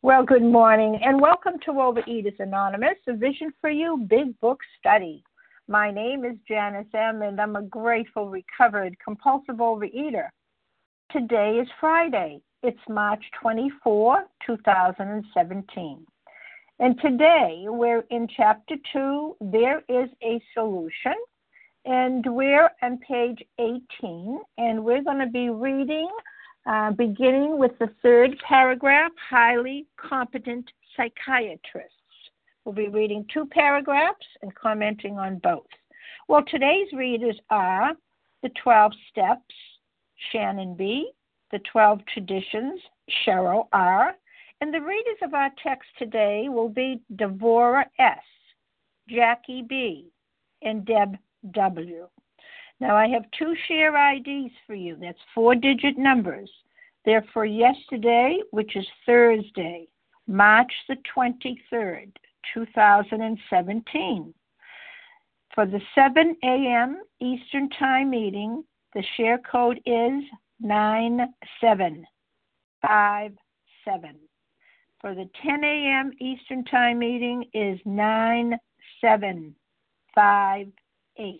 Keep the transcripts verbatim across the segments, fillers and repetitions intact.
Well, good morning, and welcome to Overeaters Anonymous, a Vision for You Big Book Study. My name is Janice M., and I'm a grateful, recovered, compulsive overeater. Today is Friday. It's March twenty-fourth, two thousand seventeen. And today we're in Chapter two, There is a Solution, and we're on page eighteen, and we're going to be reading Uh, beginning with the third paragraph, highly competent psychiatrists. We'll be reading two paragraphs and commenting on both. Well, today's readers are the twelve Steps, Shannon B., the twelve Traditions, Cheryl R., and the readers of our text today will be Devorah S., Jackie B., and Deb W. Now, I have two share I Ds for you. That's four-digit numbers. They're for yesterday, which is Thursday, March the twenty-third, two thousand seventeen. For the seven a.m. Eastern Time meeting, the share code is nine seven five seven. For the ten a.m. Eastern Time meeting is nine seven five eight.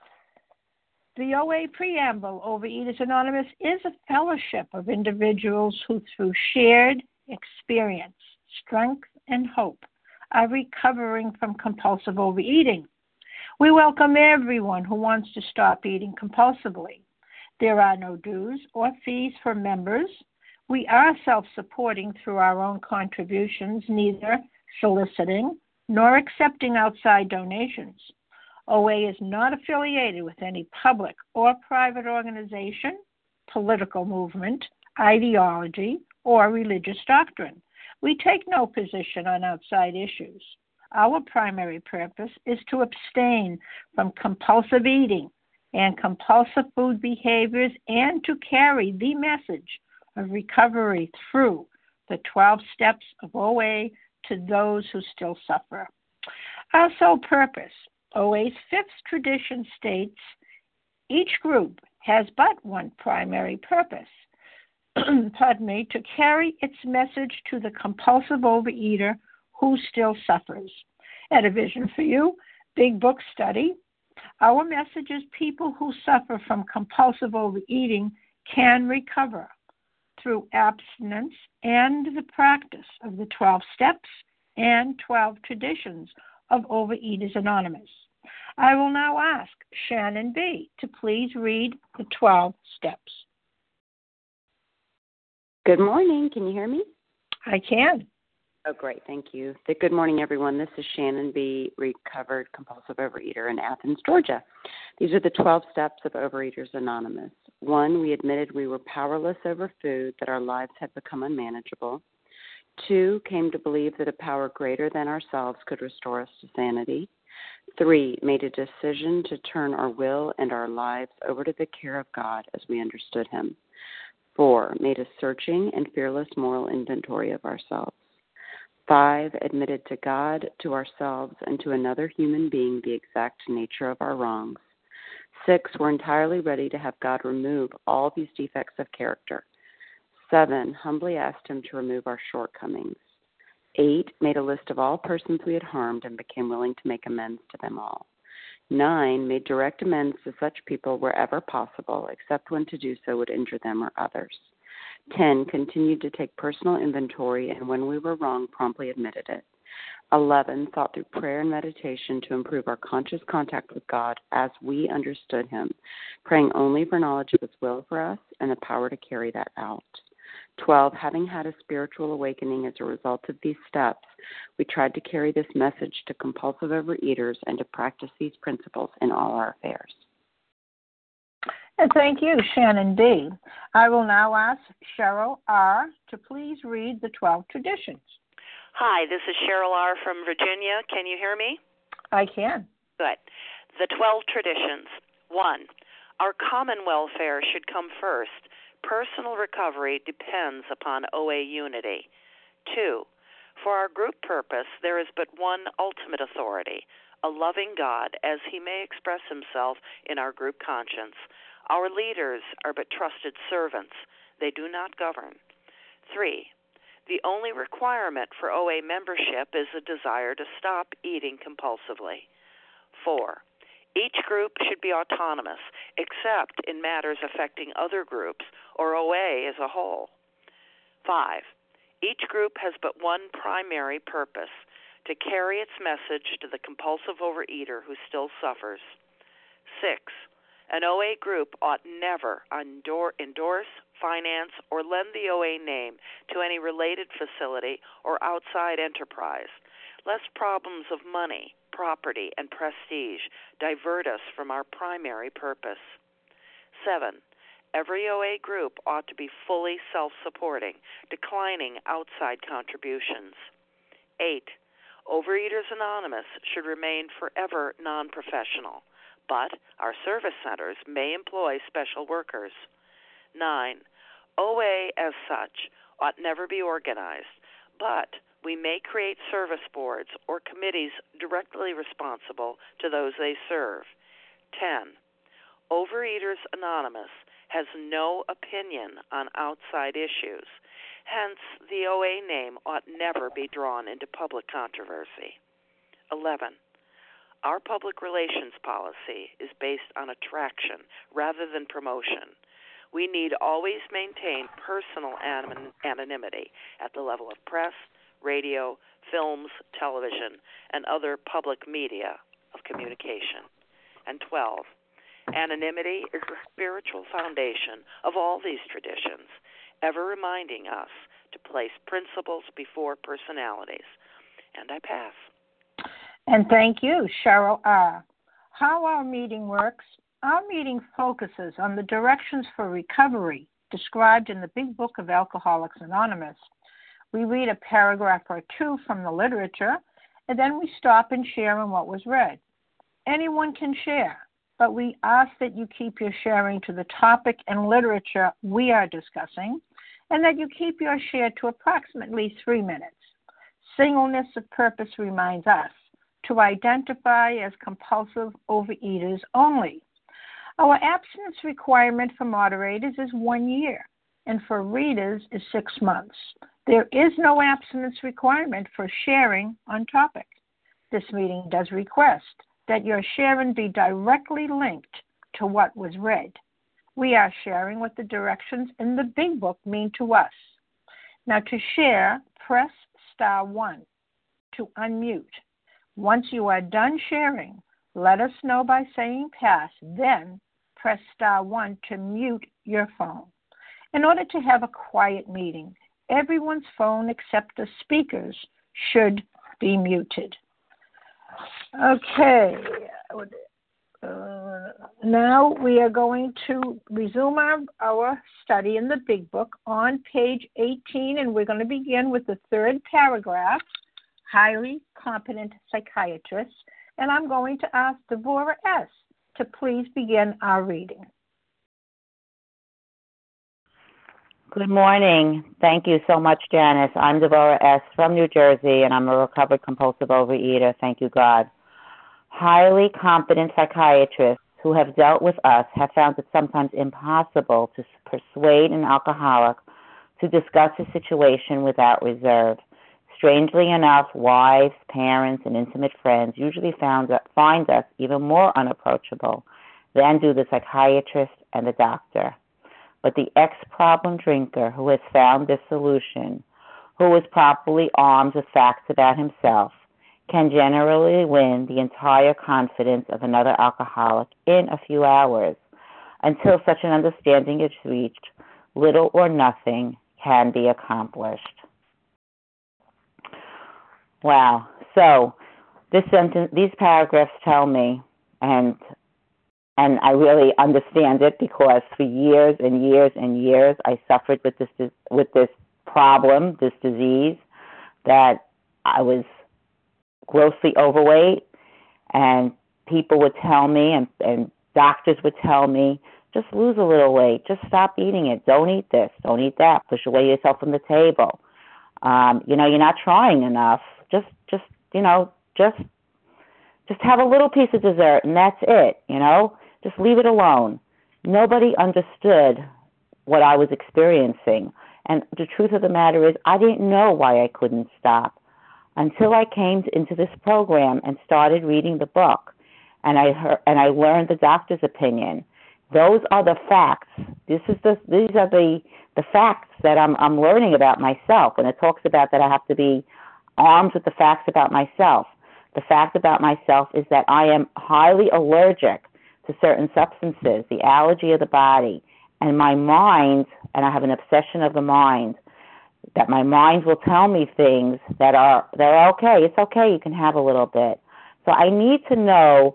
The O A Preamble, Overeaters Anonymous, is a fellowship of individuals who, through shared experience, strength, and hope, are recovering from compulsive overeating. We welcome everyone who wants to stop eating compulsively. There are no dues or fees for members. We are self-supporting through our own contributions, neither soliciting nor accepting outside donations. O A is not affiliated with any public or private organization, political movement, ideology, or religious doctrine. We take no position on outside issues. Our primary purpose is to abstain from compulsive eating and compulsive food behaviors and to carry the message of recovery through the twelve steps of O A to those who still suffer. Our sole purpose, O A's fifth tradition, states each group has but one primary purpose, pardon me, to carry its message to the compulsive overeater who still suffers. At A Vision for You Big Book Study, our message is people who suffer from compulsive overeating can recover through abstinence and the practice of the twelve steps and twelve traditions of Overeaters Anonymous. I will now ask Shannon B. to please read the twelve steps. Good morning. Can you hear me? I can. Oh, great. Thank you. Good morning, everyone. This is Shannon B., recovered compulsive overeater in Athens, Georgia. These are the twelve steps of Overeaters Anonymous. One, we admitted we were powerless over food, that our lives had become unmanageable. Two, came to believe that a power greater than ourselves could restore us to sanity. Three, made a decision to turn our will and our lives over to the care of God as we understood Him. Four, made a searching and fearless moral inventory of ourselves. Five, admitted to God, to ourselves, and to another human being the exact nature of our wrongs. Six, were entirely ready to have God remove all these defects of character. Seven, humbly asked Him to remove our shortcomings. Eight, made a list of all persons we had harmed and became willing to make amends to them all. Nine, made direct amends to such people wherever possible, except when to do so would injure them or others. Ten, continued to take personal inventory, and when we were wrong, promptly admitted it. Eleven, thought through prayer and meditation to improve our conscious contact with God as we understood Him, praying only for knowledge of His will for us and the power to carry that out. Twelve, having had a spiritual awakening as a result of these steps, we tried to carry this message to compulsive overeaters and to practice these principles in all our affairs. And thank you, Shannon B. I will now ask Cheryl R. to please read the twelve traditions. Hi, this is Cheryl R. from Virginia. Can you hear me? I can. Good. The twelve traditions. One, our common welfare should come first. Personal recovery depends upon O A unity. Two, for our group purpose, there is but one ultimate authority, a loving God, as He may express Himself in our group conscience. Our leaders are but trusted servants. They do not govern. Three, The only requirement for O A membership is a desire to stop eating compulsively. Four, each group should be autonomous, except in matters affecting other groups or O A as a whole. Five, each group has but one primary purpose, to carry its message to the compulsive overeater who still suffers. Six, an O A group ought never endorse, finance, or lend the O A name to any related facility or outside enterprise, lest problems of money, property, and prestige divert us from our primary purpose. Seven, every O A group ought to be fully self-supporting, declining outside contributions. Eight, Overeaters Anonymous should remain forever non-professional, but our service centers may employ special workers. Nine, O A as such ought never be organized, but we may create service boards or committees directly responsible to those they serve. Ten, Overeaters Anonymous has no opinion on outside issues. Hence, the O A name ought never be drawn into public controversy. Eleven, our public relations policy is based on attraction rather than promotion. We need always maintain personal anonymity at the level of press, radio, films, television, and other public media of communication. And twelve, anonymity is the spiritual foundation of all these traditions, ever reminding us to place principles before personalities. And I pass. And thank you, Cheryl R. How our meeting works. Our meeting focuses on the directions for recovery described in the Big Book of Alcoholics Anonymous. We read a paragraph or two from the literature, and then we stop and share on what was read. Anyone can share, but we ask that you keep your sharing to the topic and literature we are discussing, and that you keep your share to approximately three minutes. Singleness of purpose reminds us to identify as compulsive overeaters only. Our abstinence requirement for moderators is one year, and for readers is six months. There is no abstinence requirement for sharing on topic. This meeting does request that your sharing be directly linked to what was read. We are sharing what the directions in the Big Book mean to us. Now, to share, press star one to unmute. Once you are done sharing, let us know by saying pass, then press star one to mute your phone. In order to have a quiet meeting, everyone's phone except the speaker's should be muted. Okay, uh, now we are going to resume our, our study in the Big Book on page eighteen, and we're going to begin with the third paragraph, highly competent psychiatrists, and I'm going to ask Deborah S. to please begin our reading. Good morning. Thank you so much, Janice. I'm Deborah S. from New Jersey, and I'm a recovered compulsive overeater. Thank you, God. Highly competent psychiatrists who have dealt with us have found it sometimes impossible to persuade an alcoholic to discuss his situation without reserve. Strangely enough, wives, parents, and intimate friends usually found, find us even more unapproachable than do the psychiatrist and the doctor. But the ex-problem drinker who has found this solution, who is properly armed with facts about himself, can generally win the entire confidence of another alcoholic in a few hours. Until such an understanding is reached, little or nothing can be accomplished. Wow. So this sentence, these paragraphs tell me, and and I really understand it because for years and years and years I suffered with this with this problem, this disease, that I was grossly overweight, and people would tell me, and, and doctors would tell me, just lose a little weight, just stop eating it, don't eat this, don't eat that, push away yourself from the table. Um, you know, you're not trying enough. Just, just, you know, just, just have a little piece of dessert, and that's it. You know, just leave it alone. Nobody understood what I was experiencing, And the truth of the matter is, I didn't know why I couldn't stop until I came into this program and started reading the book, and I heard, and I learned the doctor's opinion. Those are the facts. This is the these are the the facts that I'm I'm learning about myself. When it talks about that I have to be armed with the facts about myself. The fact about myself is that I am highly allergic to certain substances, the allergy of the body, and my mind, and I have an obsession of the mind, that my mind will tell me things that are they're okay. It's okay, you can have a little bit. So I need to know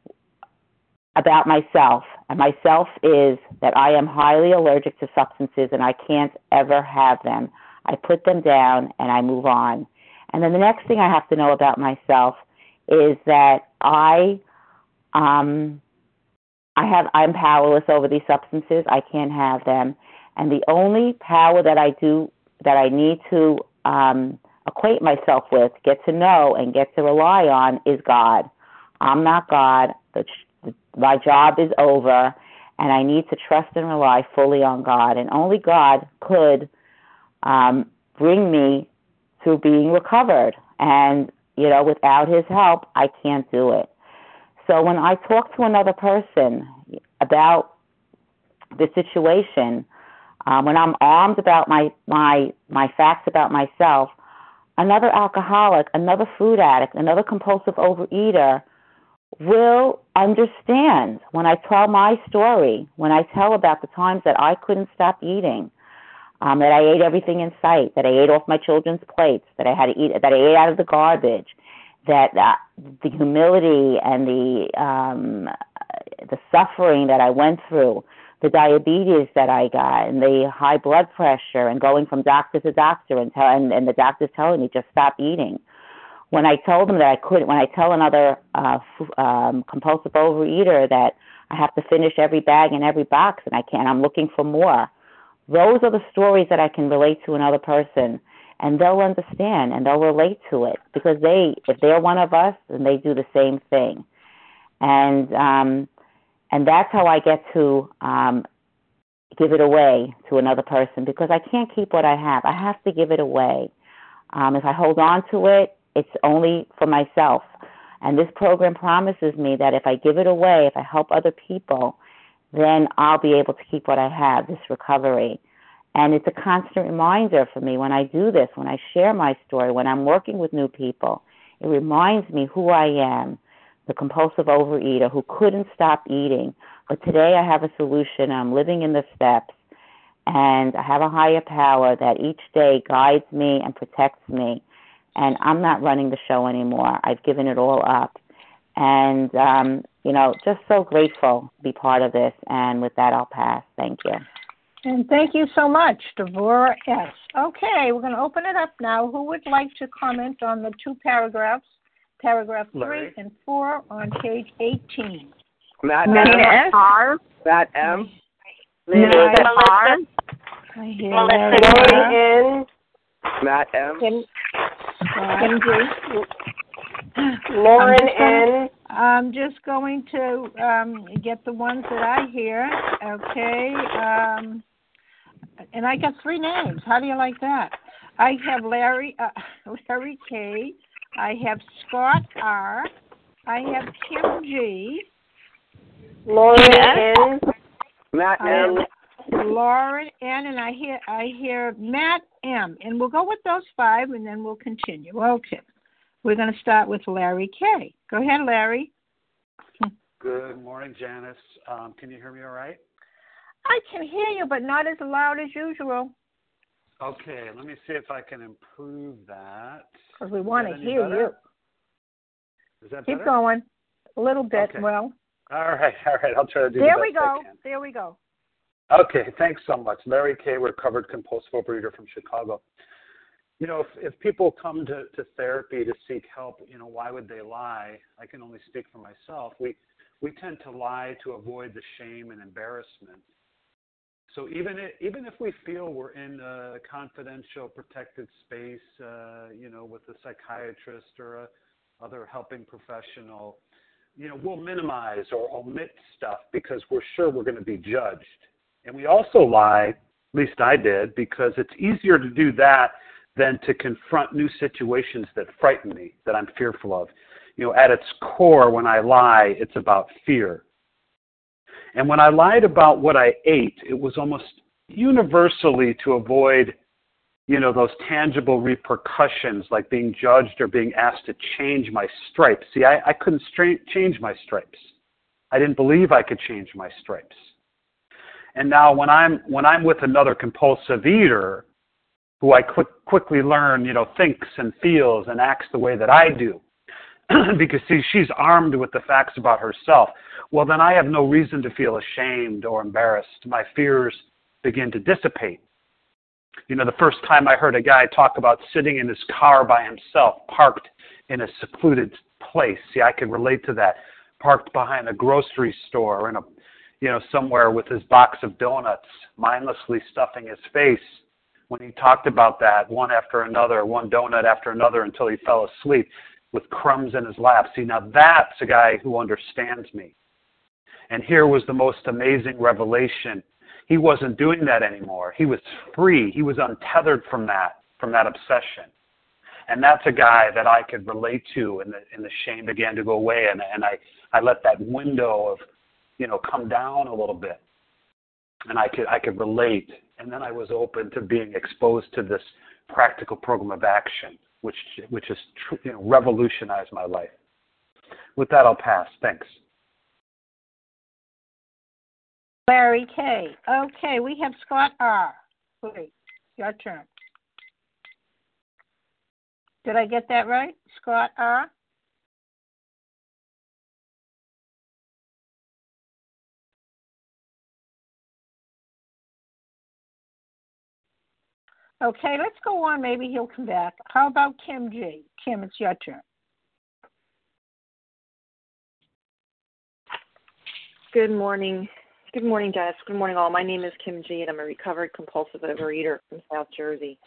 about myself, and myself is that I am highly allergic to substances and I can't ever have them. I put them down and I move on. And then the next thing I have to know about myself is that I um I have I'm powerless over these substances. I can't have them. And the only power that I do that I need to um equate myself with, get to know and get to rely on is God. I'm not God. The, the, my job is over, and I need to trust and rely fully on God. And only God could um, bring me to being recovered. And, you know, without his help, I can't do it. So when I talk to another person about the situation, um, when I'm armed about my, my, my facts about myself, another alcoholic, another food addict, another compulsive overeater will understand when I tell my story, when I tell about the times that I couldn't stop eating, um, that I ate everything in sight, that I ate off my children's plates, that I had to eat, that I ate out of the garbage, that uh, the humility and the um, the suffering that I went through, the diabetes that I got, and the high blood pressure, and going from doctor to doctor, and, tell, and, and the doctor's telling me just stop eating. When I told them that I couldn't, when I tell another uh, um, compulsive overeater that I have to finish every bag and every box and I can't, I'm looking for more. Those are the stories that I can relate to another person, and they'll understand and they'll relate to it because they, if they're one of us, then they do the same thing. And um, and that's how I get to um, give it away to another person because I can't keep what I have. I have to give it away. Um, if I hold on to it, it's only for myself. And this program promises me that if I give it away, if I help other people, then I'll be able to keep what I have, this recovery. And it's a constant reminder for me when I do this, when I share my story, when I'm working with new people. It reminds me who I am, the compulsive overeater who couldn't stop eating. But today I have a solution. I'm living in the steps, and I have a higher power that each day guides me and protects me. And I'm not running the show anymore. I've given it all up. And, um, you know, just so grateful to be part of this. And with that, I'll pass. Thank you. And thank you so much, Devorah S. Okay, we're going to open it up now. Who would like to comment on the two paragraphs, paragraph three Larry. and four on page eighteen? Matt Matt M. R. Matt M. Melissa R. I hear Melissa Larry N. Matt M. Kim, Kim G. Lauren N. I'm just going to um, get the ones that I hear. Okay. Um, and I got three names. How do you like that? I have Larry, uh, Larry K. I have Scott R. I have Kim G. Lauren N. Matt M. Lauren N. And I hear I hear Matt M. And we'll go with those five, and then we'll continue. Okay. We're going to start with Larry K. Go ahead, Larry. Good morning, Janice. Um, can you hear me all right? I can hear you, but not as loud as usual. Okay, let me see if I can improve that. Because we want to any hear better? you. Is that Keep better? going. A little bit, Okay. well. All right, all right. I'll try to do There the we best go. I can. There we go. Okay, thanks so much. Larry K., recovered compulsive overeater from Chicago. You know, if, if people come to, to therapy to seek help, you know, why would they lie? I can only speak for myself. We we tend to lie to avoid the shame and embarrassment. So even if, even if we feel we're in a confidential, protected space, uh, you know, with a psychiatrist or a other helping professional, you know, we'll minimize or omit stuff because we're sure we're going to be judged. And we also lie At least I did, because it's easier to do that than to confront new situations that frighten me, that I'm fearful of. You know, at its core, when I lie, it's about fear. And when I lied about what I ate, it was almost universally to avoid, you know, those tangible repercussions like being judged or being asked to change my stripes. See, I, I couldn't stra- change my stripes. I didn't believe I could change my stripes. And now when I'm when I'm with another compulsive eater, who I quick, quickly learn, you know, thinks and feels and acts the way that I do, because see, she's armed with the facts about herself, well, then I have no reason to feel ashamed or embarrassed. My fears begin to dissipate. You know, the first time I heard a guy talk about sitting in his car by himself, parked in a secluded place, see, I could relate to that. Parked behind a grocery store or in a, you know, somewhere with his box of donuts, mindlessly stuffing his face. When he talked about that, one after another, one donut after another until he fell asleep with crumbs in his lap. See, now that's a guy who understands me. And here was the most amazing revelation. He wasn't doing that anymore. He was free. He was untethered from that, from that obsession. And that's a guy that I could relate to, and the, and the shame began to go away, and, and I, I let that window of, you know, come down a little bit. And I could I could relate. And then I was open to being exposed to this practical program of action, which which has tr- you know, revolutionized my life. With that, I'll pass. Thanks. Larry K. Okay, we have Scott R. Please, your turn. Did I get that right? Scott R.? Okay, let's go on. Maybe he'll come back. How about Kim G? Kim, it's your turn. Good morning. Good morning, Jess. Good morning, all. My name is Kim G, and I'm a recovered compulsive overeater from South Jersey.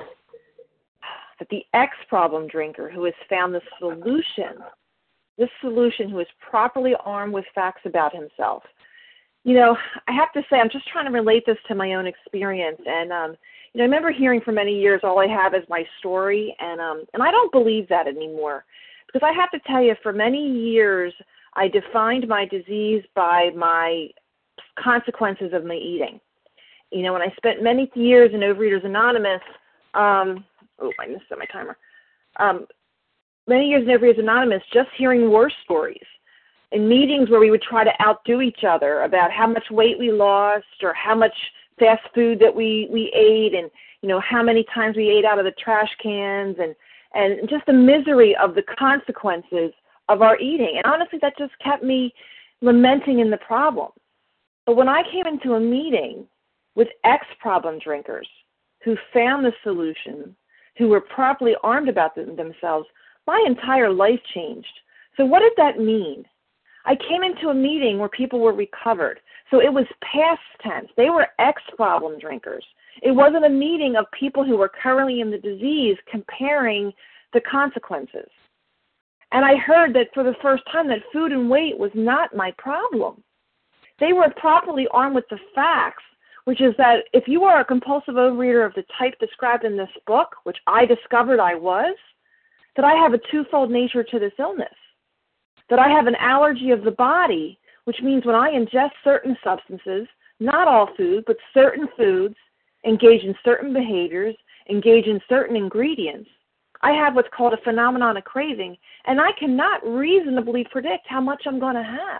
But the ex-problem drinker who has found the solution, this solution who is properly armed with facts about himself. You know, I have to say, I'm just trying to relate this to my own experience. And, um, you know, I remember hearing for many years, all I have is my story. And, um, and I don't believe that anymore. Because I have to tell you, for many years, I defined my disease by my consequences of my eating. You know, when I spent many years in Overeaters Anonymous, um, oh, I missed my timer. Um, many years in Overeaters Anonymous, just hearing war stories. In meetings where we would try to outdo each other about how much weight we lost or how much fast food that we, we ate, and, you know, how many times we ate out of the trash cans, and, and just the misery of the consequences of our eating. And honestly, that just kept me lamenting in the problem. But when I came into a meeting with ex-problem drinkers who found the solution, who were properly armed about them, themselves, my entire life changed. So what did that mean? I came into a meeting where people were recovered. So it was past tense. They were ex-problem drinkers. It wasn't a meeting of people who were currently in the disease comparing the consequences. And I heard that for the first time that food and weight was not my problem. They were properly armed with the facts, which is that if you are a compulsive overeater of the type described in this book, which I discovered I was, that I have a twofold nature to this illness. That I have an allergy of the body, which means when I ingest certain substances, not all food, but certain foods, engage in certain behaviors, engage in certain ingredients, I have what's called a phenomenon of craving, and I cannot reasonably predict how much I'm going to have.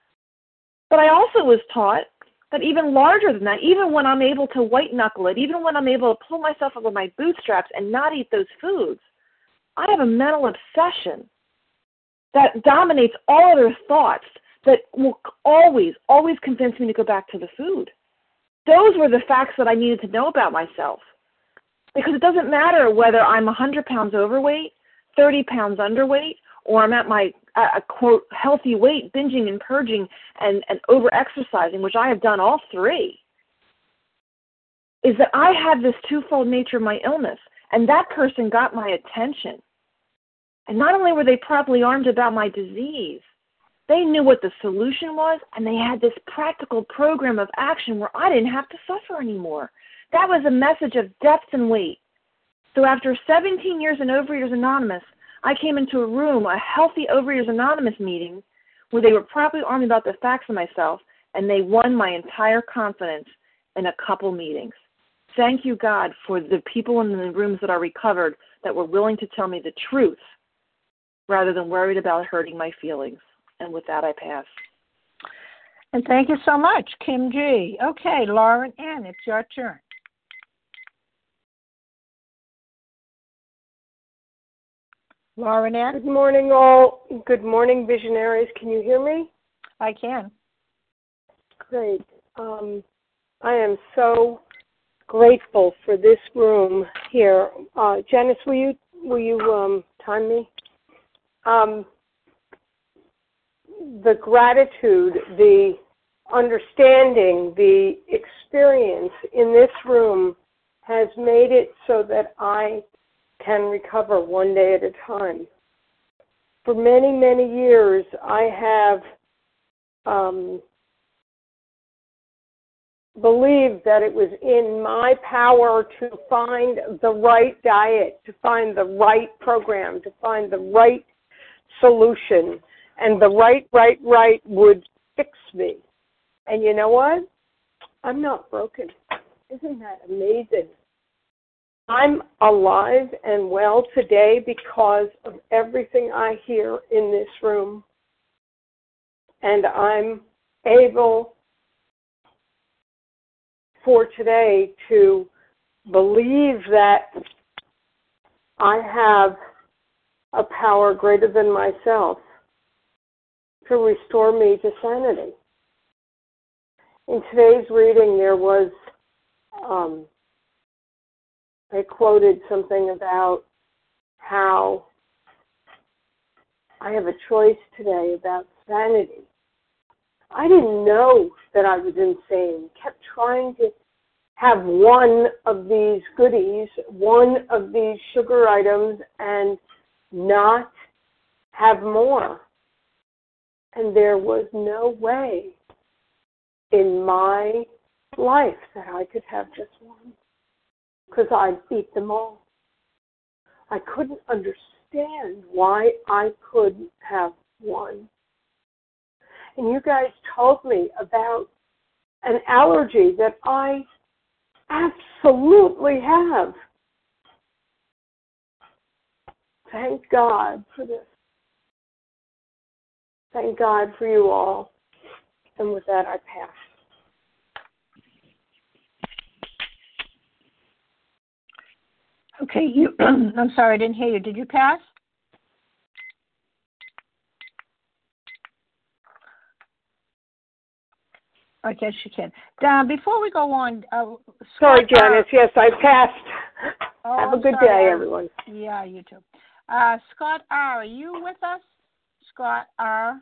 But I also was taught that even larger than that, even when I'm able to white-knuckle it, even when I'm able to pull myself up with my bootstraps and not eat those foods, I have a mental obsession that dominates all other thoughts that will always, always convince me to go back to the food. Those were the facts that I needed to know about myself. Because it doesn't matter whether I'm one hundred pounds overweight, thirty pounds underweight, or I'm at my, uh, quote, healthy weight, binging and purging and, and over-exercising, which I have done all three, is that I have this twofold nature of my illness, and that person got my attention. And not only were they properly armed about my disease, They knew what the solution was, and they had this practical program of action where I didn't have to suffer anymore. That was a message of depth and weight. So after seventeen years in Overeaters Anonymous, I came into a room, a healthy Overeaters Anonymous meeting, where they were properly armed about the facts of myself, and they won my entire confidence in a couple meetings. Thank you, God, for the people in the rooms that are recovered that were willing to tell me the truth rather than worried about hurting my feelings. And with that, I pass. And thank you so much, Kim G. Okay, Lauren N., it's your turn. Lauren N. Good morning, all. Good morning, visionaries. Can you hear me? I can. Great. Um, I am so grateful for this room here. Uh, Janice, will you will you um, time me? Um, the gratitude, the understanding, the experience in this room has made it so that I can recover one day at a time. For many, many years, I have um, believed that it was in my power to find the right diet, to find the right program, to find the right solution, and the right, right, right would fix me. And you know what? I'm not broken. Isn't that amazing? I'm alive and well today because of everything I hear in this room. And I'm able for today to believe that I have a power greater than myself to restore me to sanity. In today's reading, there was, um, I quoted something about how I have a choice today about sanity. I didn't know that I was insane. Kept trying to have one of these goodies, one of these sugar items, and not have more. And there was no way in my life that I could have just one, because I'd beat them all. I couldn't understand why I couldn't have one. And you guys told me about an allergy that I absolutely have. Thank God for this. Thank God for you all. And with that, I pass. Okay, you. I'm sorry, I didn't hear you. Did you pass? I guess you can. Uh, before we go on, uh, sorry, Scott, Janice. uh, yes, I passed. Oh, Have a good sorry. day, everyone. Yeah, you too. Uh, Scott R., are you with us? Scott R.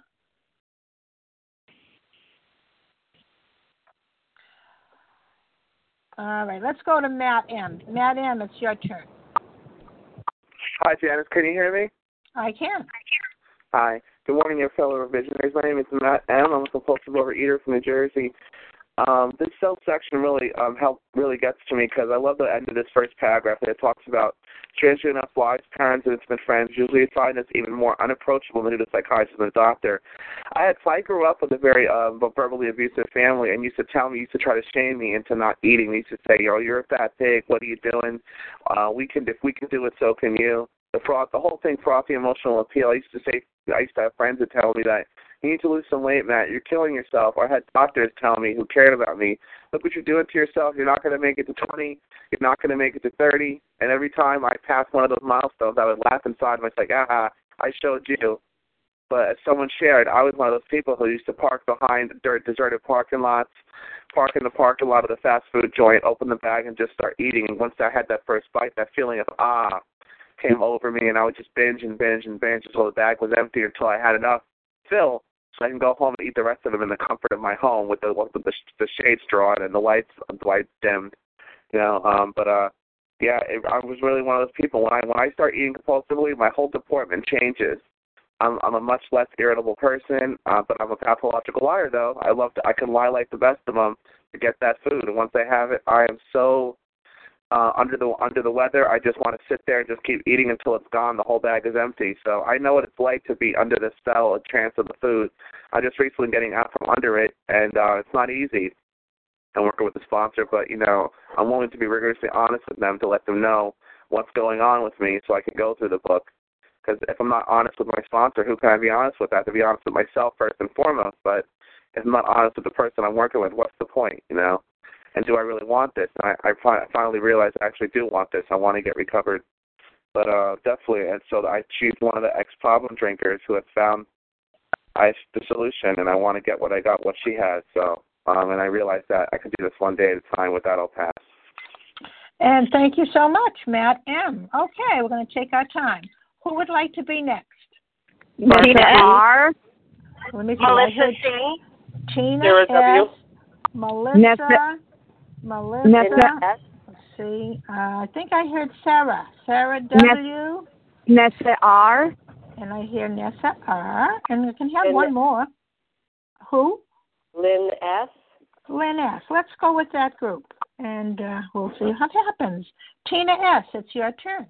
All right, let's go to Matt M. Matt M., it's your turn. Hi, Janice. Can you hear me? I can. Hi. Good morning, your fellow visionaries. My name is Matt M. I'm a compulsive overeater from New Jersey. Um, this self-section really um, help, really gets to me because I love the end of this first paragraph that it talks about strangely enough, wise parents and intimate friends usually find us even more unapproachable than do the psychiatrist and the doctor. I had I grew up with a very um, verbally abusive family and used to tell me, used to try to shame me into not eating. They used to say, "Yo, you're a fat pig. What are you doing? Uh, we can if we can do it, so can you." The fraud, the whole thing, frothy emotional appeal. I used to say, I used to have friends that tell me that you need to lose some weight, Matt. You're killing yourself. I had doctors tell me who cared about me, look what you're doing to yourself. You're not going to make it to twenty. You're not going to make it to thirty. And every time I passed one of those milestones, I would laugh inside myself, like, aha, I showed you. But as someone shared, I was one of those people who used to park behind dirt, deserted parking lots, park in the parking lot of the fast food joint, open the bag, and just start eating. And once I had that first bite, that feeling of, ah, came over me, and I would just binge and binge and binge until the bag was empty, until I had enough fill so I can go home and eat the rest of them in the comfort of my home with the with the, the shades drawn and the lights the lights dimmed, you know. Um, but uh, yeah, it, I was really one of those people. When I when I start eating compulsively, my whole deportment changes. I'm, I'm a much less irritable person, uh, but I'm a pathological liar, though. I love to, I can lie like the best of them to get that food, and once I have it, I am so uh, under the under the weather. I just want to sit there and just keep eating until it's gone. The whole bag is empty. So I know what it's like to be under the spell or trance of the food. I just recently getting out from under it, and uh, it's not easy. I'm working with the sponsor, but you know, I'm willing to be rigorously honest with them to let them know what's going on with me, so I can go through the book. Because if I'm not honest with my sponsor, who can I be honest with? I have to be honest with myself first and foremost. But if I'm not honest with the person I'm working with, what's the point, you know? And do I really want this? And I, I finally realized I actually do want this. I want to get recovered. But uh, definitely, and so I choose one of the ex-problem drinkers who has found I, the solution, and I want to get what I got, what she has. So, um, and I realized that I can do this one day at a time. With that, I'll pass. And thank you so much, Matt M. Okay, we're going to take our time. Who would like to be next? Tina R. Let me see. Melissa C. Tina Sarah S. W. Melissa. Nessa. Melissa. Nessa. Let's see. Uh, I think I heard Sarah. Sarah W. Nessa R. And I hear Nessa R. And we can have Lynn. one more. Who? Lynn S. Lynn S. Let's go with that group. And uh, we'll see what happens. Tina S., it's your turn.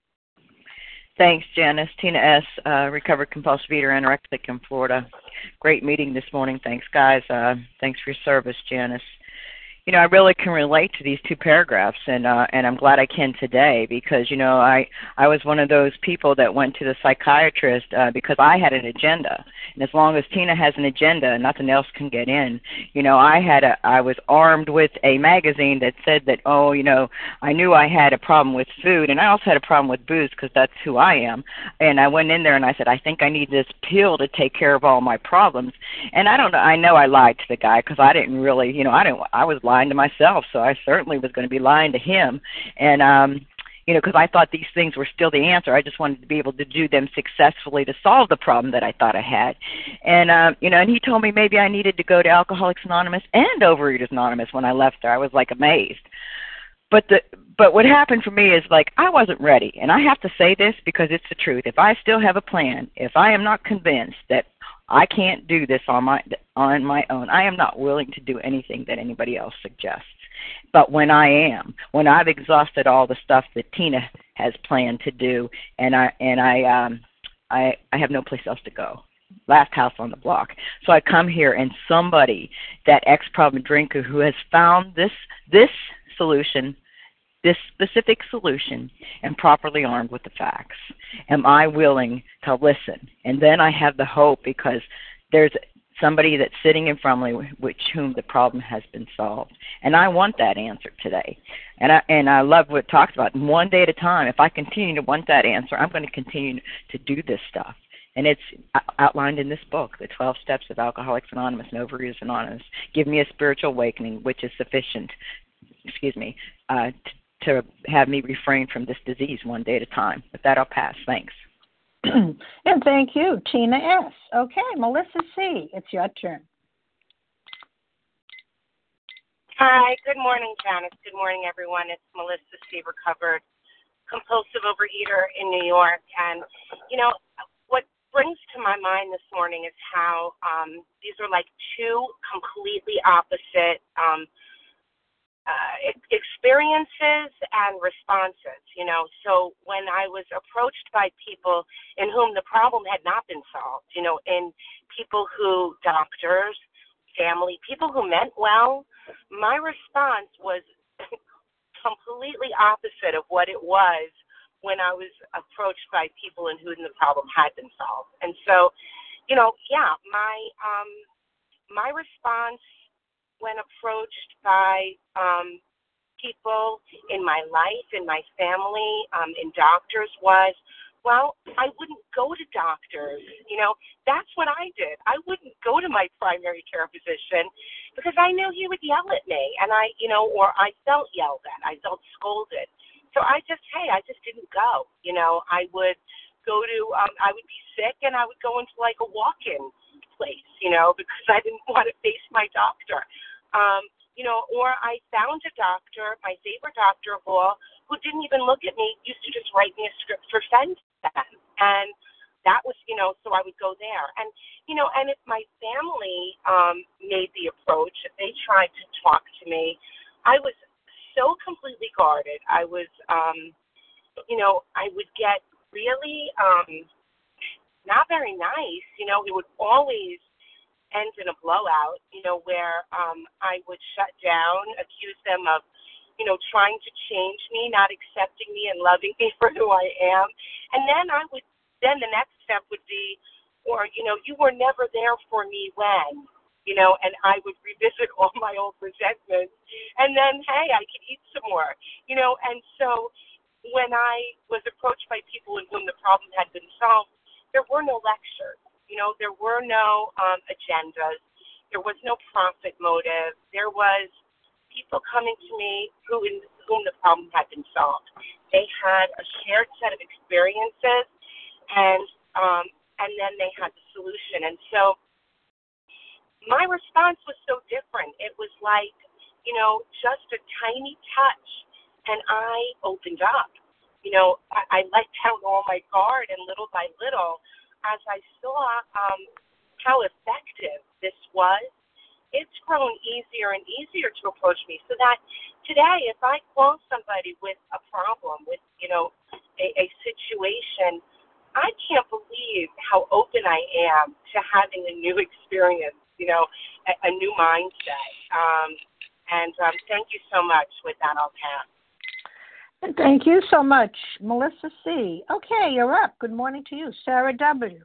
Thanks, Janice. Tina S., uh, recovered compulsive eater, anorexic in Florida. Great meeting this morning. Thanks, guys. Uh, thanks for your service, Janice. You know, I really can relate to these two paragraphs, and uh, and I'm glad I can today because, you know, I, I was one of those people that went to the psychiatrist uh, because I had an agenda. And as long as Tina has an agenda, nothing else can get in. You know, I had a, I was armed with a magazine that said that, oh, you know, I knew I had a problem with food, and I also had a problem with booze because that's who I am. And I went in there and I said, I think I need this pill to take care of all my problems. And I don't know, I know I lied to the guy because I didn't really, you know, I didn't, I was lying to myself, so I certainly was going to be lying to him. And, um, you know, because I thought these things were still the answer. I just wanted to be able to do them successfully to solve the problem that I thought I had. And, um, you know, and he told me maybe I needed to go to Alcoholics Anonymous and Overeaters Anonymous when I left there. I was, like, amazed. But the but what happened for me is, like, I wasn't ready. And I have to say this because it's the truth. If I still have a plan, if I am not convinced that I can't do this on my on my own, I am not willing to do anything that anybody else suggests. But when I am, when I've exhausted all the stuff that Tina has planned to do, and I and I um I I have no place else to go. Last house on the block. So I come here, and somebody, that ex-problem drinker who has found this this solution, this specific solution, and properly armed with the facts, am I willing to listen? And then I have the hope because there's somebody that's sitting in front of me with whom the problem has been solved. And I want that answer today. And I and I love what it talks about. One day at a time, if I continue to want that answer, I'm going to continue to do this stuff. And it's outlined in this book, The twelve Steps of Alcoholics Anonymous and Overeaters Anonymous. Give me a spiritual awakening, which is sufficient, excuse me, uh, to, to have me refrain from this disease one day at a time. With that, I'll pass. Thanks. And thank you, Tina S. Okay, Melissa C., it's your turn. Hi, good morning, Janice. Good morning, everyone. It's Melissa C., recovered compulsive overeater in New York. And, you know, what brings to my mind this morning is how um, these are like two completely opposite um, uh, experiences and responses, you know. So when I was approached by people in whom the problem had not been solved, you know, in people who, doctors, family, people who meant well, my response was completely opposite of what it was when I was approached by people in whom the problem had been solved. And so, you know, yeah, my um, my response when approached by um, people in my life, in my family, um, in doctors was, well, I wouldn't go to doctors. You know, that's what I did. I wouldn't go to my primary care physician because I knew he would yell at me, and I, you know, or I felt yelled at. I felt scolded. So I just, hey, I just didn't go. You know, I would go to, um, I would be sick, and I would go into like a walk-in place, you know, because I didn't want to face my doctor. Um, you know, or I found a doctor, my favorite doctor of all, who didn't even look at me, used to just write me a script for Fen-Phen. And that was you know, so I would go there. And, you know, and if my family um, made the approach, if they tried to talk to me, I was so completely guarded. I was, um, you know, I would get really um, not very nice. You know, it would always end in a blowout, you know, where um, I would shut down, accuse them of, you know, trying to change me, not accepting me and loving me for who I am. And then I would, then the next step would be, or, you know, you were never there for me when, you know, and I would revisit all my old resentments. And then, hey, I could eat some more, you know. And so when I was approached by people in whom the problem had been solved, there were no lectures, you know, there were no um, agendas. There was no profit motive. There was people coming to me who in whom the problem had been solved. They had a shared set of experiences, and um, and then they had the solution. And so my response was so different. It was like, you know, just a tiny touch, and I opened up. You know, I, I let down all my guard, and little by little, as I saw um, how effective this was, it's grown easier and easier to approach me, so that today, if I call somebody with a problem, with, you know, a, a situation, I can't believe how open I am to having a new experience, you know, a, a new mindset. Um, and um, thank you so much. With that, I'll pass. Thank you so much, Melissa C. Okay, you're up. Good morning to you, Sarah W.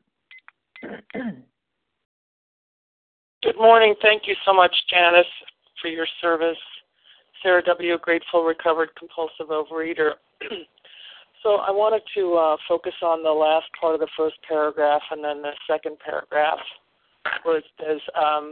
Good morning. Thank you so much, Janice, for your service. Sarah W., grateful, recovered, compulsive overeater. So I wanted to uh, focus on the last part of the first paragraph and then the second paragraph, where it says um,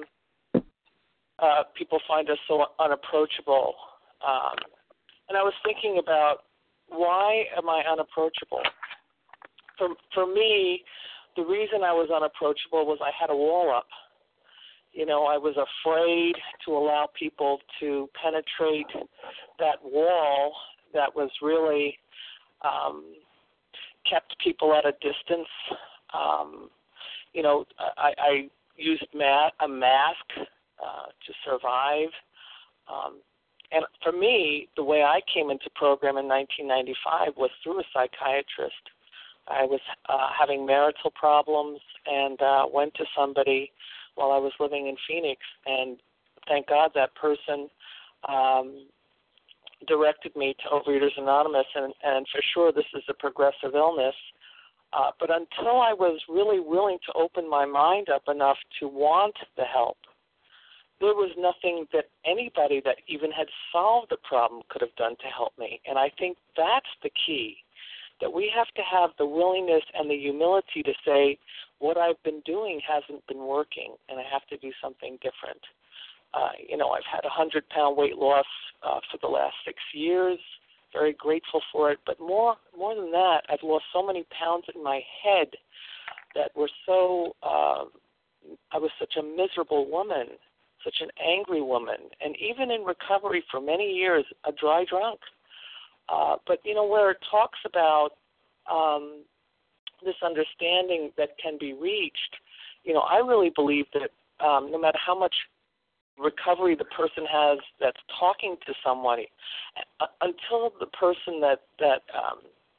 uh, people find us so unapproachable. Um, and I was thinking about, why am I unapproachable? For, for me, the reason I was unapproachable was I had a wall up. You know, I was afraid to allow people to penetrate that wall that was really um, kept people at a distance. Um, you know, I, I used ma- a mask uh, to survive. Um, and for me, the way I came into program in nineteen ninety-five was through a psychiatrist. I was uh, having marital problems and uh, went to somebody while I was living in Phoenix, and thank God that person um, directed me to Overeaters Anonymous, and, and for sure this is a progressive illness. Uh, but until I was really willing to open my mind up enough to want the help, there was nothing that anybody that even had solved the problem could have done to help me. And I think that's the key, that we have to have the willingness and the humility to say, what I've been doing hasn't been working, and I have to do something different. Uh, you know, I've had a hundred-pound weight loss uh, for the last six years, very grateful for it. But more more than that, I've lost so many pounds in my head that were so, uh, I was such a miserable woman, such an angry woman, and even in recovery for many years, a dry drunk. Uh, but, you know, where it talks about um, this understanding that can be reached, you know, I really believe that um, no matter how much recovery the person has that's talking to somebody, uh, until the person that that um,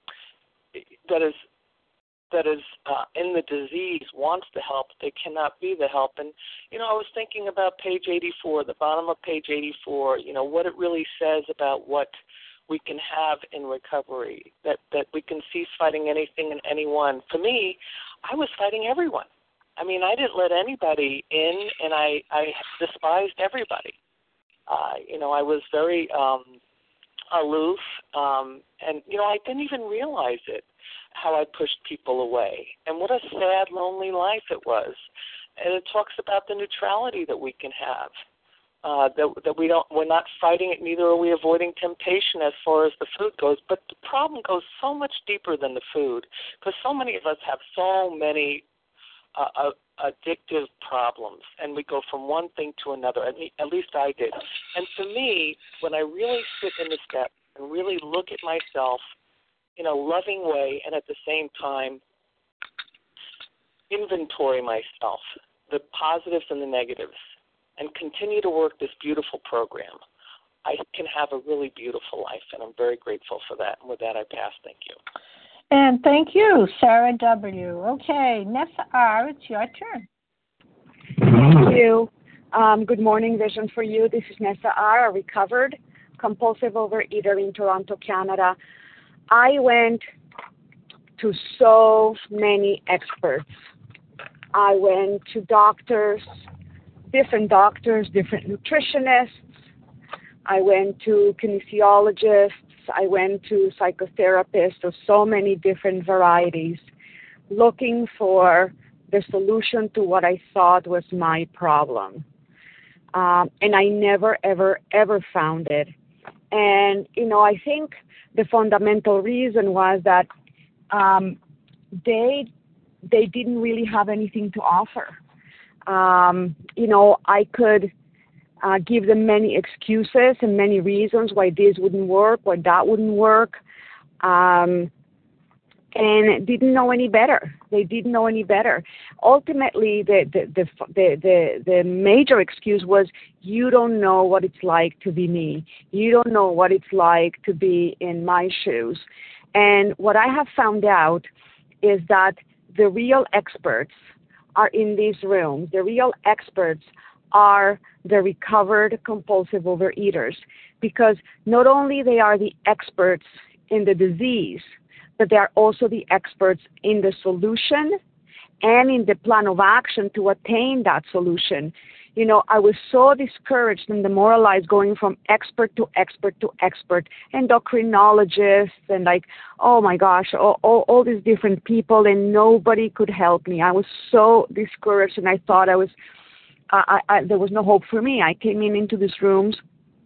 that is that is uh, in the disease wants the help, they cannot be the help. And, you know, I was thinking about page eighty-four, the bottom of page eighty-four, you know, what it really says about what we can have in recovery, that, that we can cease fighting anything and anyone. For me, I was fighting everyone. I mean, I didn't let anybody in, and I, I despised everybody. Uh, you know, I was very um, aloof, um, and, you know, I didn't even realize it, how I pushed people away. And what a sad, lonely life it was. And it talks about the neutrality that we can have. Uh, that, that we don't, we're not fighting it, neither are we avoiding temptation as far as the food goes. But the problem goes so much deeper than the food, because so many of us have so many uh, uh, addictive problems, and we go from one thing to another. At, me, at least I did. And for me, when I really sit in the steps and really look at myself in a loving way, and at the same time inventory myself, the positives and the negatives, and continue to work this beautiful program, I can have a really beautiful life, and I'm very grateful for that. And with that, I pass. Thank you. And thank you, Sarah W. Okay, Nessa R., it's your turn. Thank you. Um, good morning, Vision for You. This is Nessa R., a recovered compulsive overeater in Toronto, Canada. I went to so many experts. I went to doctors, different doctors, different nutritionists. I went to kinesiologists. I went to psychotherapists of so many different varieties, looking for the solution to what I thought was my problem. Um, and I never, ever, ever found it. And, you know, I think the fundamental reason was that um, they they didn't really have anything to offer. Um, you know, I could uh, give them many excuses and many reasons why this wouldn't work, why that wouldn't work, um, and didn't know any better. They didn't know any better. Ultimately, the the, the the the the major excuse was, you don't know what it's like to be me. You don't know what it's like to be in my shoes. And what I have found out is that the real experts are in these rooms. The real experts are the recovered compulsive overeaters, because not only they are the experts in the disease, but they are also the experts in the solution and in the plan of action to attain that solution. You know, I was so discouraged and demoralized going from expert to expert to expert, endocrinologists and like, oh my gosh, all, all, all these different people, and nobody could help me. I was so discouraged, and I thought I was, I, I, there was no hope for me. I came in into these rooms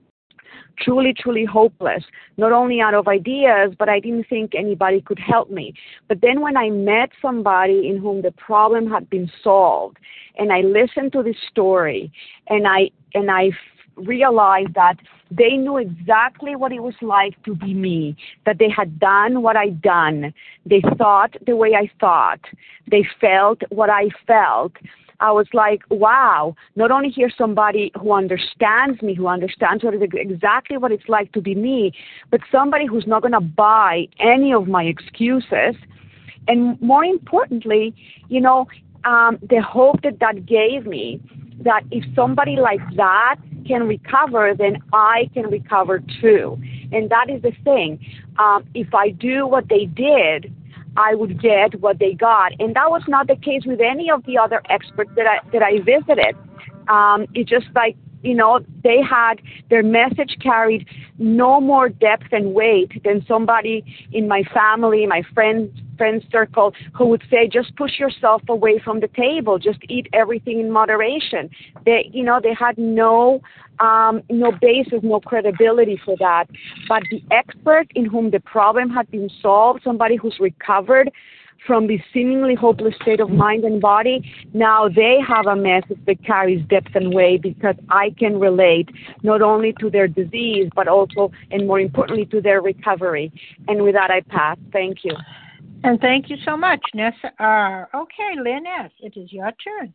truly, truly hopeless, not only out of ideas, but I didn't think anybody could help me. But then when I met somebody in whom the problem had been solved, and I listened to this story, and I and I realized that they knew exactly what it was like to be me, that they had done what I'd done, they thought the way I thought, they felt what I felt. I was like, wow, not only here's somebody who understands me, who understands what is exactly what it's like to be me, but somebody who's not going to buy any of my excuses. And more importantly, you know, um, the hope that that gave me, that if somebody like that can recover, then I can recover too. And that is the thing. Um, if I do what they did, I would get what they got. And that was not the case with any of the other experts that I that I visited. Um, it's just like, you know, they had, their message carried no more depth and weight than somebody in my family, my friend friend circle, who would say, just push yourself away from the table, just eat everything in moderation. They, you know, they had no um, no basis, no credibility for that. But the expert in whom the problem had been solved, somebody who's recovered from this seemingly hopeless state of mind and body, now they have a message that carries depth and weight, because I can relate not only to their disease, but also, and more importantly, to their recovery. And with that, I pass. Thank you. And thank you so much, Nessa R. Okay, Lynn S., it is your turn.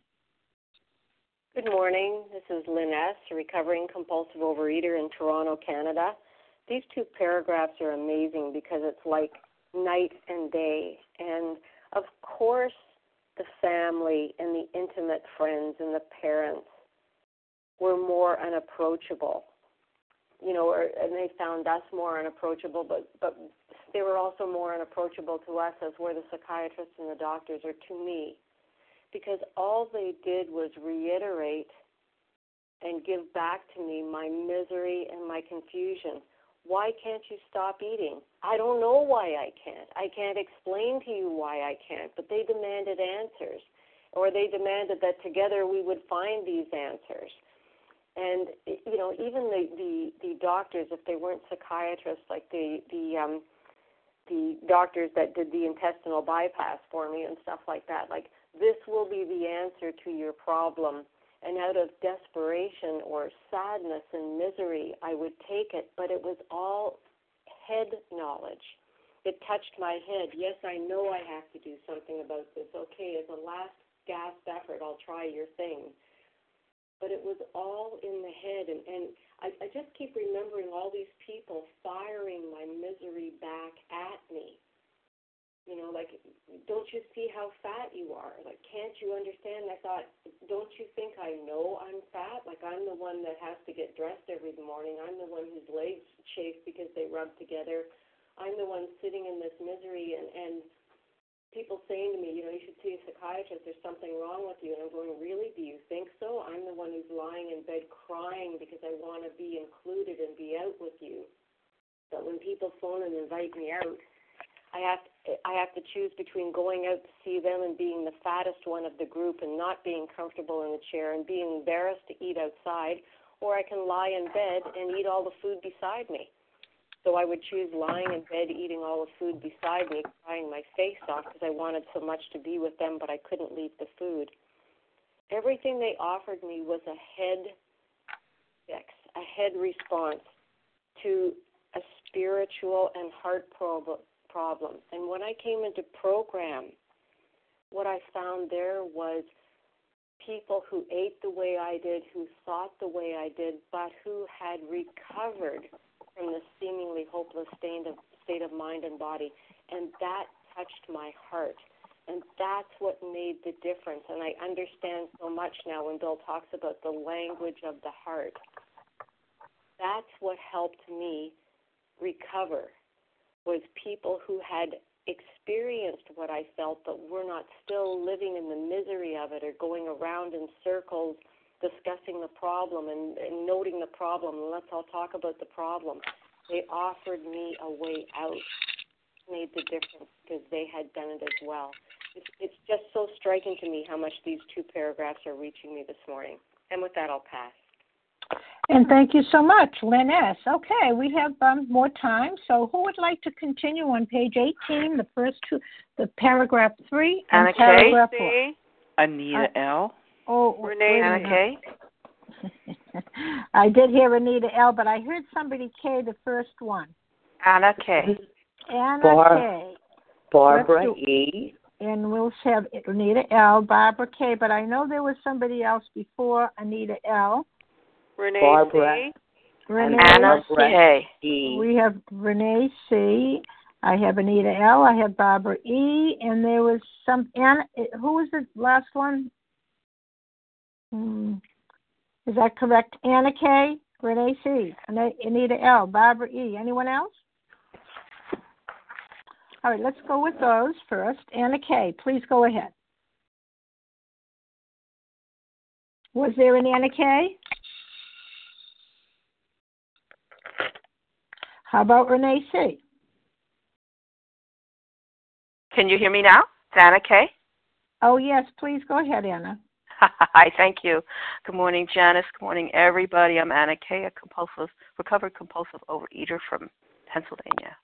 Good morning. This is Lynn S., a recovering compulsive overeater in Toronto, Canada. These two paragraphs are amazing because it's like night and day. And of course, the family and the intimate friends and the parents were more unapproachable. You know, or, and they found us more unapproachable, but, but they were also more unapproachable to us, as were the psychiatrists and the doctors, or to me, because all they did was reiterate and give back to me my misery and my confusion. Why can't you stop eating? I don't know why I can't. I can't explain to you why I can't, but they demanded answers, or they demanded that together we would find these answers. And, you know, even the, the, the doctors, if they weren't psychiatrists, like the, the, um, the doctors that did the intestinal bypass for me and stuff like that, like, this will be the answer to your problem. And out of desperation or sadness and misery, I would take it, but it was all head knowledge. it touched my head. Yes, I know I have to do something about this. Okay, as a last gasp effort, I'll try your thing. But it was all in the head, and, and I, I just keep remembering all these people firing my misery back at me. You know, like, don't you see how fat you are? Like, can't you understand? I thought, don't you think I know I'm fat? Like, I'm the one that has to get dressed every morning. I'm the one whose legs chafe because they rub together. I'm the one sitting in this misery, and, and people saying to me, you know, you should see a psychiatrist. There's something wrong with you. And I'm going, really? Do you think so? I'm the one who's lying in bed crying because I want to be included and be out with you. But when people phone and invite me out, I have to, I have to choose between going out to see them and being the fattest one of the group and not being comfortable in the chair and being embarrassed to eat outside, or I can lie in bed and eat all the food beside me. So I would choose lying in bed, eating all the food beside me, crying my face off because I wanted so much to be with them, but I couldn't leave the food. Everything they offered me was a head fix, a head response to a spiritual and heart problem. problem. And when I came into program, what I found there was people who ate the way I did, who thought the way I did, but who had recovered from the seemingly hopeless state of, state of mind and body. And that touched my heart. And that's what made the difference. And I understand so much now when Bill talks about the language of the heart. That's what helped me recover, was people who had experienced what I felt but were not still living in the misery of it or going around in circles discussing the problem and, and noting the problem, and let's all talk about the problem. They offered me a way out, made the difference because they had done it as well. It's, it's just so striking to me how much these two paragraphs are reaching me this morning. And with that, I'll pass. And thank you so much, Lynn S. Okay, we have um, more time. So who would like to continue on page eighteen, the first two, the paragraph three and Anna paragraph K. four? Anita uh, L. Oh, Renee Anna K. I did hear Anita L, but I heard somebody K, the first one. Anna K. Anna Bar- K. Barbara E. And we'll have Anita L, Barbara K, but I know there was somebody else before Anita L. Renee Barbara. C. Renee Anna Barbara C. E. We have Renee C. I have Anita L. I have Barbara E. And there was some Anna. Who was the last one? Hmm. Is that correct? Anna K. Renee C. Anita L. Barbara E. Anyone else? All right, let's go with those first. Anna K. Please go ahead. Was there an Anna K? How about Renee C? Can you hear me now? It's Anna K. Oh, yes. Please go ahead, Anna. Hi, thank you. Good morning, Janice. Good morning, everybody. I'm Anna K., a compulsive, recovered compulsive overeater from Pennsylvania.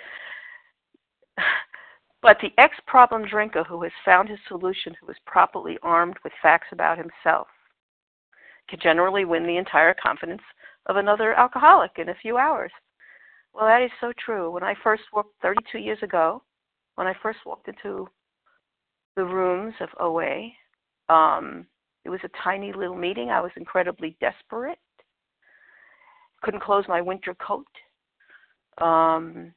But the ex-problem drinker who has found his solution, who is properly armed with facts about himself, can generally win the entire confidence of another alcoholic in a few hours. Well, that is so true. When I first walked thirty-two years ago, when I first walked into the rooms of O A, um, it was a tiny little meeting. I was incredibly desperate. Couldn't close my winter coat. Um,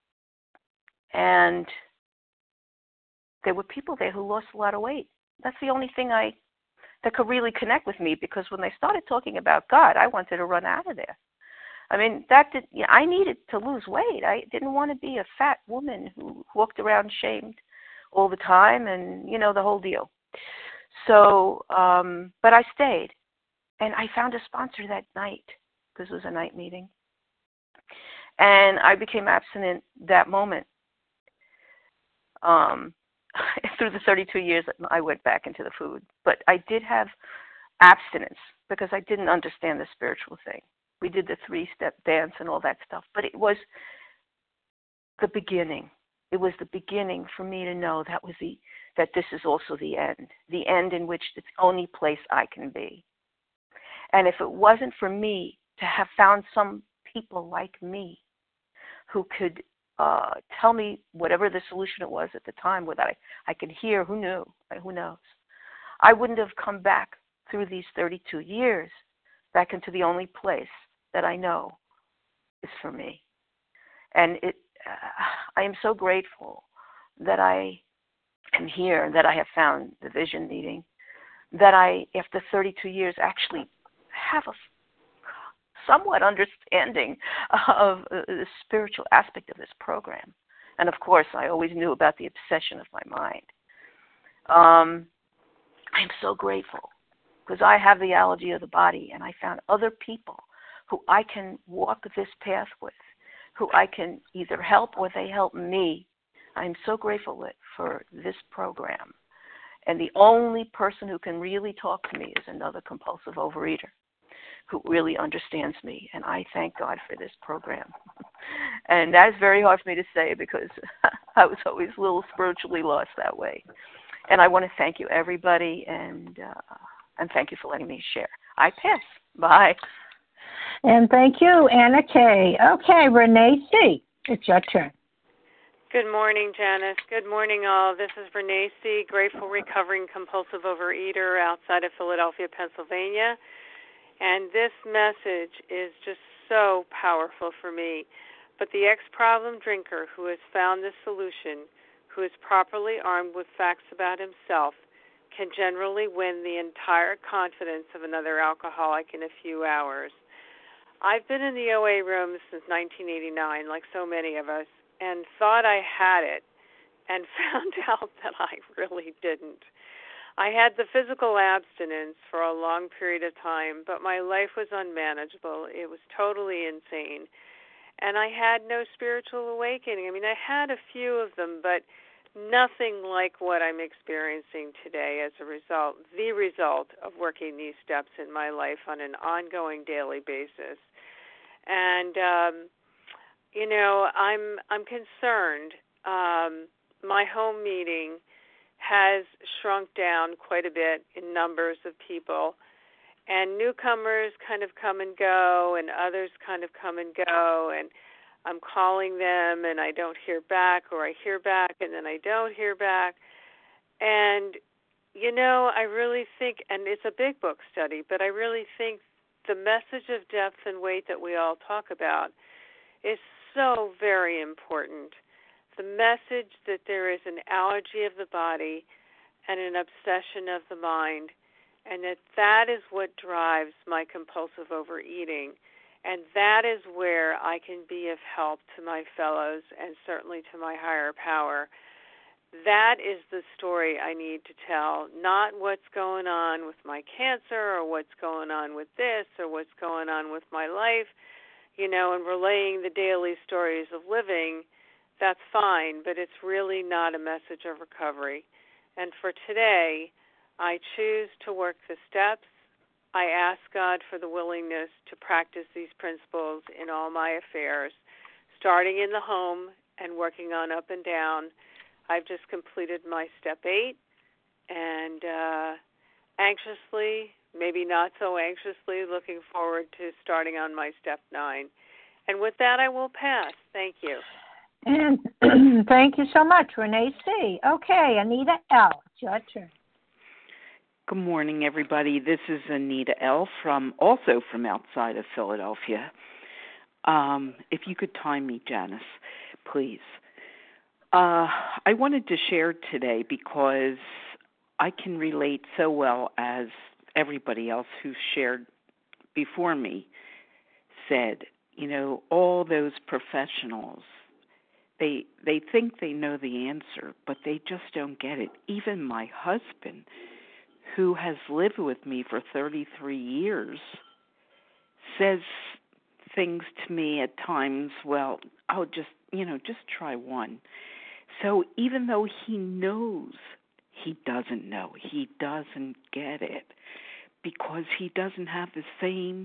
and there were people there who lost a lot of weight. That's the only thing I that could really connect with me, because when they started talking about God, I wanted to run out of there. I mean, that did, you know, I needed to lose weight. I didn't want to be a fat woman who walked around shamed all the time and, you know, the whole deal. So, um, but I stayed. And I found a sponsor that night, because it was a night meeting. And I became abstinent that moment. Um, through the thirty-two years, I went back into the food. But I did have abstinence because I didn't understand the spiritual thing. We did the three-step dance and all that stuff. But it was the beginning. It was the beginning for me to know that was the that this is also the end, the end in which it's the only place I can be. And if it wasn't for me to have found some people like me who could uh, tell me whatever the solution it was at the time, whether I, I could hear, who knew, right? Who knows? I wouldn't have come back through these thirty-two years back into the only place that I know is for me. And it, uh, I am so grateful that I am here, that I have found the vision meeting, that I, after thirty-two years, actually have a somewhat understanding of the spiritual aspect of this program. And of course, I always knew about the obsession of my mind. Um, I'm so grateful because I have the allergy of the body, and I found other people who I can walk this path with, who I can either help or they help me. I'm so grateful for this program. And the only person who can really talk to me is another compulsive overeater who really understands me, and I thank God for this program. And that is very hard for me to say because I was always a little spiritually lost that way. And I want to thank you, everybody, and uh, and thank you for letting me share. I pass. Bye. And thank you, Anna Kay. Okay, Renee C., it's your turn. Good morning, Janice. Good morning, all. This is Renee C., grateful, recovering compulsive overeater outside of Philadelphia, Pennsylvania. And this message is just so powerful for me. But the ex-problem drinker who has found the solution, who is properly armed with facts about himself, can generally win the entire confidence of another alcoholic in a few hours. I've been in the O A room since nineteen eighty-nine, like so many of us, and thought I had it, and found out that I really didn't. I had the physical abstinence for a long period of time, but my life was unmanageable. It was totally insane. And I had no spiritual awakening. I mean, I had a few of them, but nothing like what I'm experiencing today as a result, the result of working these steps in my life on an ongoing daily basis. And, um, you know, I'm I'm concerned. Um, my home meeting has shrunk down quite a bit in numbers of people, and newcomers kind of come and go, and others kind of come and go, and I'm calling them, and I don't hear back, or I hear back, and then I don't hear back. And, you know, I really think, and it's a big book study, but I really think the message of depth and weight that we all talk about is so very important. The message that there is an allergy of the body and an obsession of the mind, and that that is what drives my compulsive overeating, and that is where I can be of help to my fellows and certainly to my higher power. That is the story I need to tell, not what's going on with my cancer or what's going on with this or what's going on with my life, you know, and relaying the daily stories of living. That's fine, but it's really not a message of recovery. And for today, I choose to work the steps. I ask God for the willingness to practice these principles in all my affairs, starting in the home and working on up and down. I've just completed my step eight, and uh, anxiously, maybe not so anxiously, looking forward to starting on my step nine. And with that, I will pass. Thank you. And thank you so much, Renee C. Okay, Anita L., it's your turn. Good morning, everybody. This is Anita L. from also from outside of Philadelphia. Um, if you could time me, Janice, please. Uh, I wanted to share today because I can relate so well, as everybody else who shared before me said. You know, all those professionals, they they think they know the answer, but they just don't get it. Even my husband, who has lived with me for thirty-three years, says things to me at times, well, I'll just, you know, just try one. So even though he knows, he doesn't know. He doesn't get it because he doesn't have the same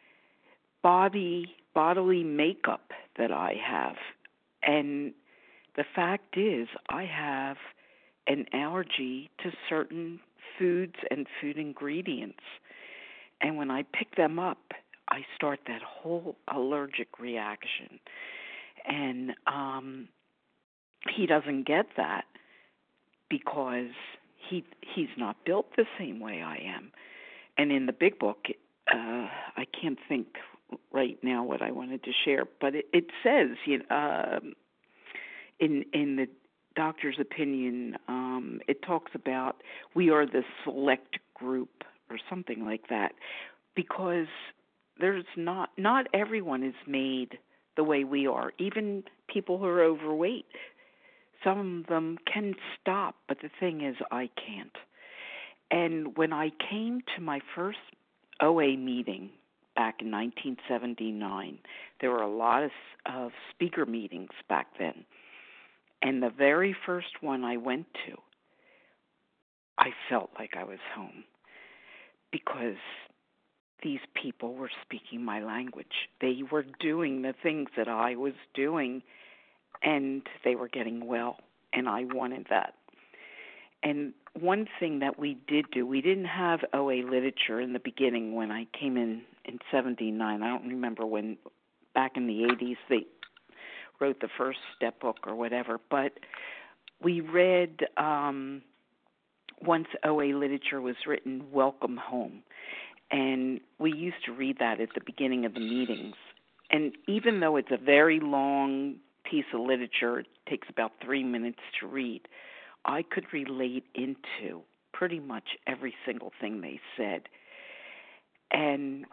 body, bodily makeup that I have. And the fact is, I have an allergy to certain foods and food ingredients. And when I pick them up, I start that whole allergic reaction. And um, he doesn't get that because he he's not built the same way I am. And in the big book, uh, I can't think right now what I wanted to share, but it, it says, you know, uh, in in the doctor's opinion, um, it talks about we are the select group or something like that, because there's not not everyone is made the way we are. Even people who are overweight, some of them can stop, but the thing is, I can't. And when I came to my first O A meeting back in nineteen seventy-nine, there were a lot of, of speaker meetings back then. And the very first one I went to, I felt like I was home because these people were speaking my language. They were doing the things that I was doing, and they were getting well, and I wanted that. And one thing that we did do, we didn't have O A literature in the beginning when I came in in seventy-nine. I don't remember when, back in the eighties, they wrote the first step book or whatever, but we read, um, once O A literature was written, Welcome Home. And we used to read that at the beginning of the meetings. And even though it's a very long piece of literature, it takes about three minutes to read, I could relate into pretty much every single thing they said. And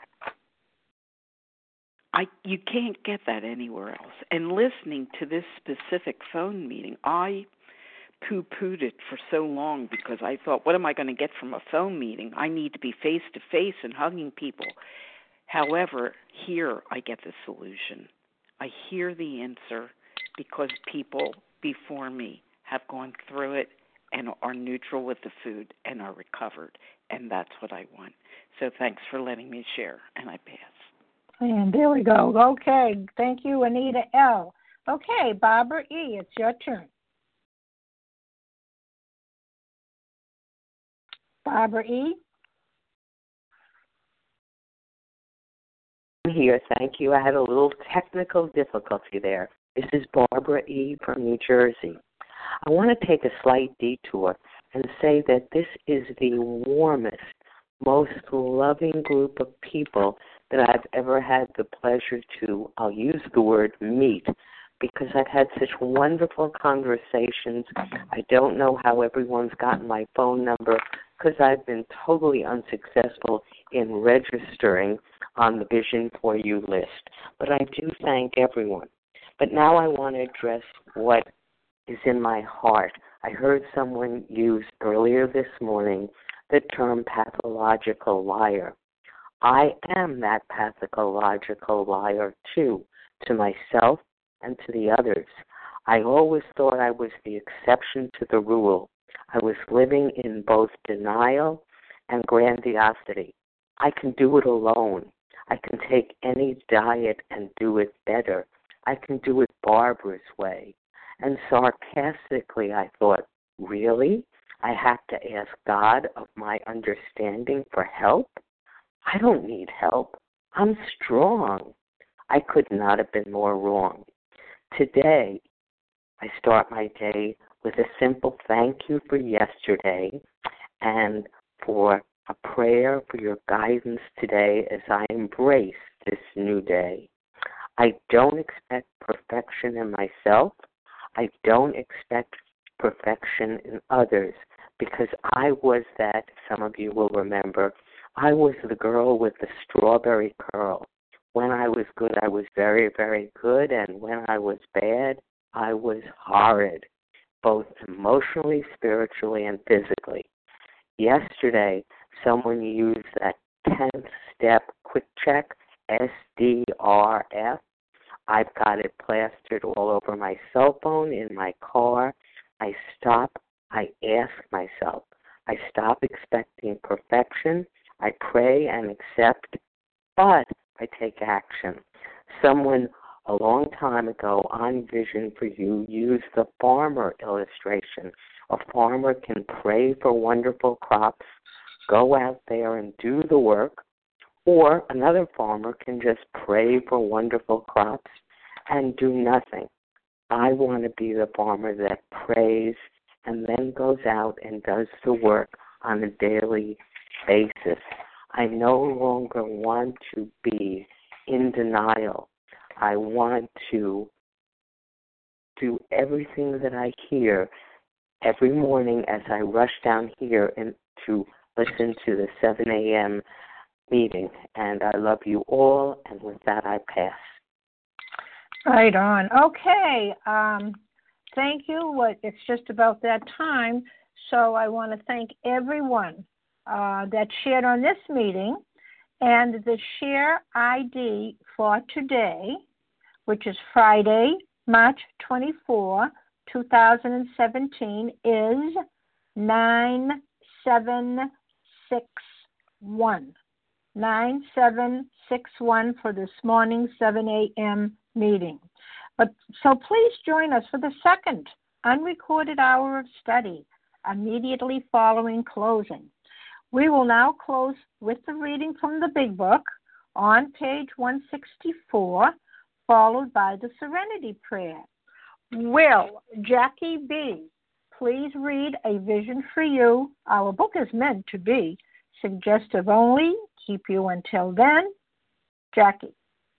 I you can't get that anywhere else. And listening to this specific phone meeting, I poo-pooed it for so long because I thought, what am I going to get from a phone meeting? I need to be face-to-face and hugging people. However, here I get the solution. I hear the answer because people before me have gone through it and are neutral with the food and are recovered, and that's what I want. So thanks for letting me share, and I pass. And there we go. Okay, thank you, Anita L. Okay, Barbara E., it's your turn. Barbara E. I'm here, thank you. I had a little technical difficulty there. This is Barbara E. from New Jersey. I want to take a slight detour and say that this is the warmest, most loving group of people that I've ever had the pleasure to, I'll use the word meet, because I've had such wonderful conversations. I don't know how everyone's gotten my phone number because I've been totally unsuccessful in registering on the Vision for You list. But I do thank everyone. But now I want to address what is in my heart. I heard someone use earlier this morning the term pathological liar. I am that pathological liar too, to myself and to the others. I always thought I was the exception to the rule. I was living in both denial and grandiosity. I can do it alone. I can take any diet and do it better. I can do it Barbara's way. And sarcastically, I thought, really? I have to ask God of my understanding for help? I don't need help. I'm strong. I could not have been more wrong. Today, I start my day with a simple thank you for yesterday and for a prayer for your guidance today as I embrace this new day. I don't expect perfection in myself. I don't expect perfection in others because I was that, some of you will remember, I was the girl with the strawberry curl. When I was good, I was very, very good, and when I was bad, I was horrid, both emotionally, spiritually, and physically. Yesterday, someone used that ten-step quick check, S D R F. I've got it plastered all over my cell phone, in my car. I stop. I ask myself. I stop expecting perfection. I pray and accept, but I take action. Someone a long time ago on Vision for You used the farmer illustration. A farmer can pray for wonderful crops, go out there and do the work, or another farmer can just pray for wonderful crops and do nothing. I want to be the farmer that prays and then goes out and does the work on a daily basis. I no longer want to be in denial. I want to do everything that I hear every morning as I rush down here and to listen to the seven a.m. meeting. And I love you all, and with that I pass. Right on. Okay. Um, thank you. What It's just about that time, so I want to thank everyone uh, that shared on this meeting. And the share I D for today, which is Friday, March twenty-fourth, two thousand seventeen, is nine seven six one. nine seven six one for this morning seven a.m. meeting. But so please join us for the second unrecorded hour of study immediately following closing. We will now close with the reading from the Big Book on page one sixty-four, followed by the Serenity Prayer. Will Jackie B. please read A Vision for You? Our book is meant to be suggestive only. Keep you until then. Jackie.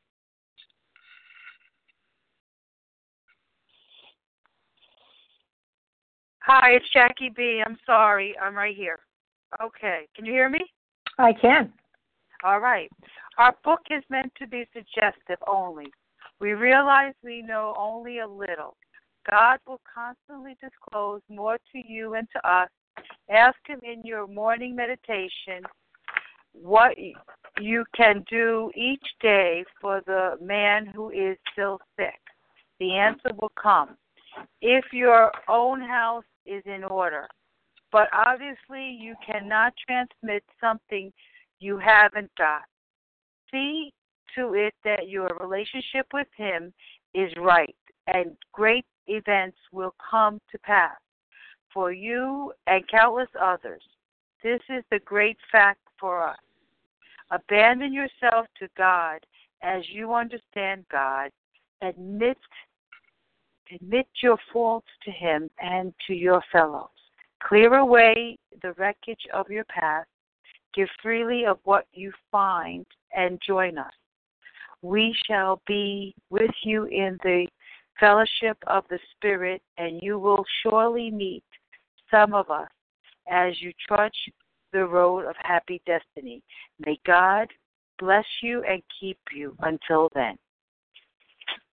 Hi, it's Jackie B. I'm sorry. I'm right here. Okay. Can you hear me? I can. All right. Our book is meant to be suggestive only. We realize we know only a little. God will constantly disclose more to you and to us. Ask Him in your morning meditation what you can do each day for the man who is still sick. The answer will come. If your own house is in order, but obviously you cannot transmit something you haven't got. See to it that your relationship with Him is right, and great events will come to pass for you and countless others. This is the great fact for us. Abandon yourself to God as you understand God. Admit, admit your faults to Him and to your fellows. Clear away the wreckage of your past. Give freely of what you find and join us. We shall be with you in the fellowship of the Spirit, and you will surely meet some of us as you trudge the road of happy destiny. May God bless you and keep you until then.